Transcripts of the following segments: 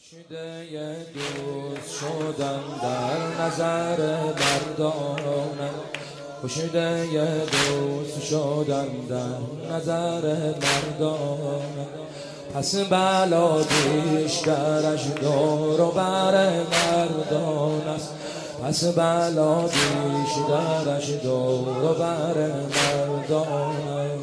شده دوست شدن در نظر مردانه، شده دوست شدن در نظر مردانه، پس بلا بیشترش دور و بر مردان است، پس بلا بیشترش دور و بر مردانه.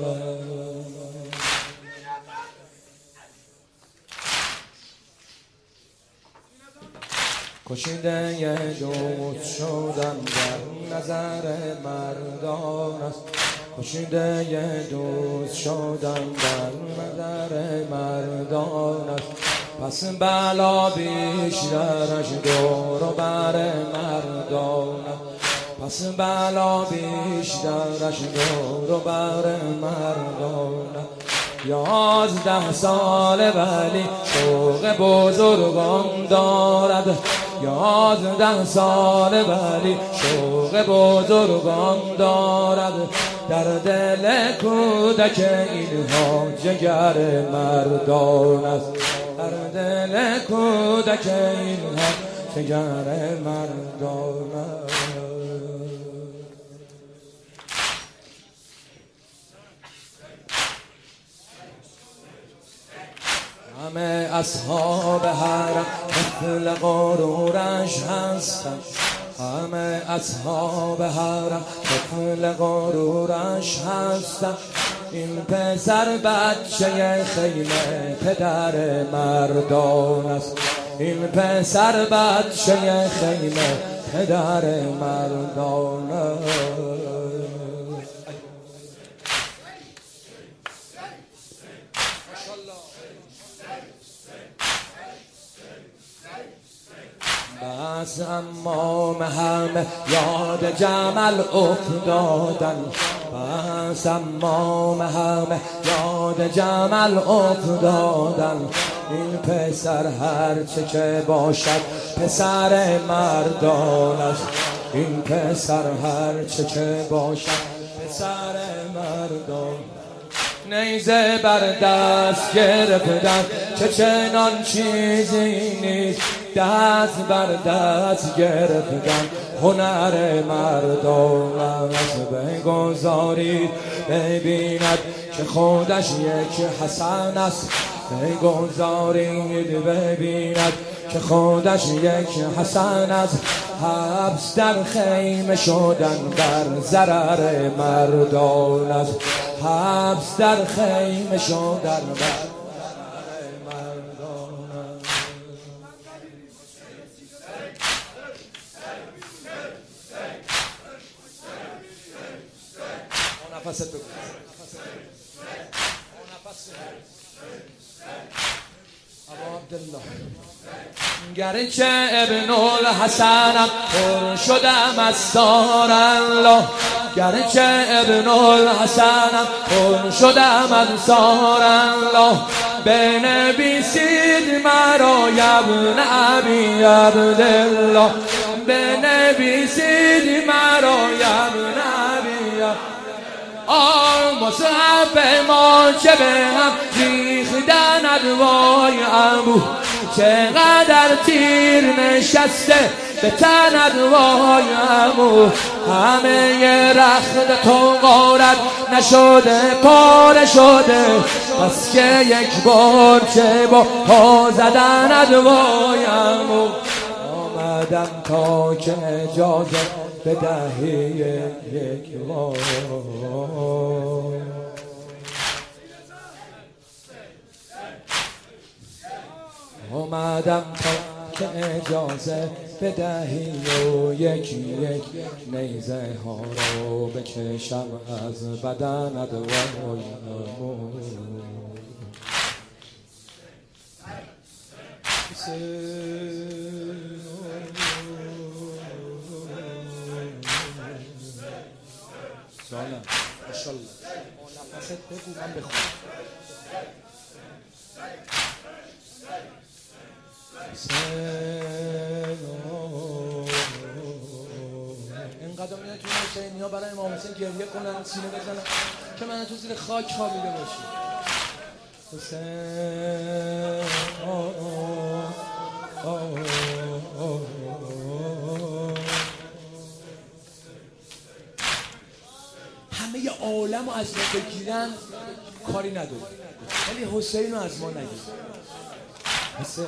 کشیده دوست شدن در نظر مردان است، کشیده دوست شدن در نظر مردان است، پس بلا بیشترش دور و بر مردان است، پس بلا بیشترش دور و بر مردان است. 11 ساله ولی شوق بزرگان دارد، 11 ساله ولی شوق بزرگان دارد، در دل کودک اینها جگر مردان است، در دل کودک اینها جگر مردان است. همه اصحاب حرم مثل غرورش هستند، همه اصحاب حرم مثل غرورش هستند، این پسر بچه خیمه پدر مردان است، این پسر بچه خیمه پدر مردان است. بس امام همه یاد جمل افتادن، بس امام همه یاد جمل افتادن، این پسر هرچه که باشد پسر مردان است، این پسر هرچه که باشد پسر مردان. نیزه بر دست گرفتن چه چنان چیزی نیست، دست بر دست گرفتن هنر مردان است. بگذارید ببیند که خودش یک حسن است، بگذارید ببیند که خودش یک حسن است، حبس در خیمه شدن بر ضرر مردان است، حبس در خیمه شدن بر مردان است. نفست بگو، ابو عبدالله. گرچه ابن الحسنم پر شدم از سار الله، گرچه ابن الحسنم پر شدم از سار الله، بنویسید مرا یا ابن ابی عبدالله، بنویسید مرا یا ابن ابی عبدالله. مصحف ما چه به هم ریختن ادوای عمو، چقدر تیر نشسته به تن ادوای عمو، همه رخت تو غارت نشده پاره شده، بس که یک بار چه با پا زدن ادوای عمو. آمدم تا که اجازه بدهی یک بار، آمدم تا که اجازه بدهی و یکی یک نیزه ها رو بکشم از بدن ادوای عمو. سلام ماشاءالله. نفست بگو من بخونم. اینقدر میاد تو حسینی ها برای امام حسین گریه کنن، سینه بزنن که من تو زیر خاک خوابیده باشی. حسین عالم رو از ما بگیرن کاری نداریم، ولی حسین رو از ما نگیر. حسین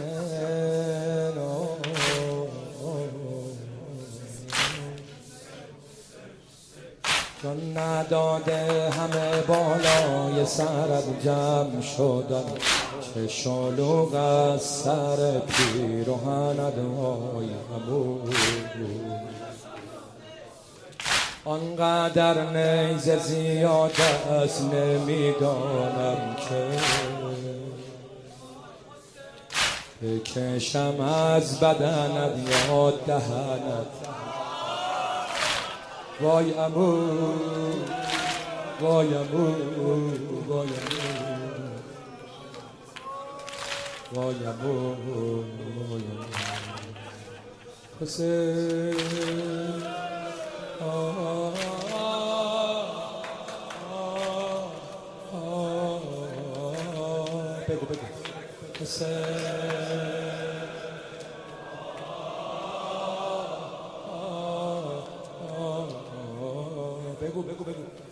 چون نداده همه بالای سرت جمع شدن، چه شلوغ از سر پیرهنت های همون. آنقدر نیزه زیاد است نمیدانم که بکشم از بدنت یا دهنت. وای امو وای امو وای امو وای امو وای امو حسین بگو بگو حسین بگو بگو بگو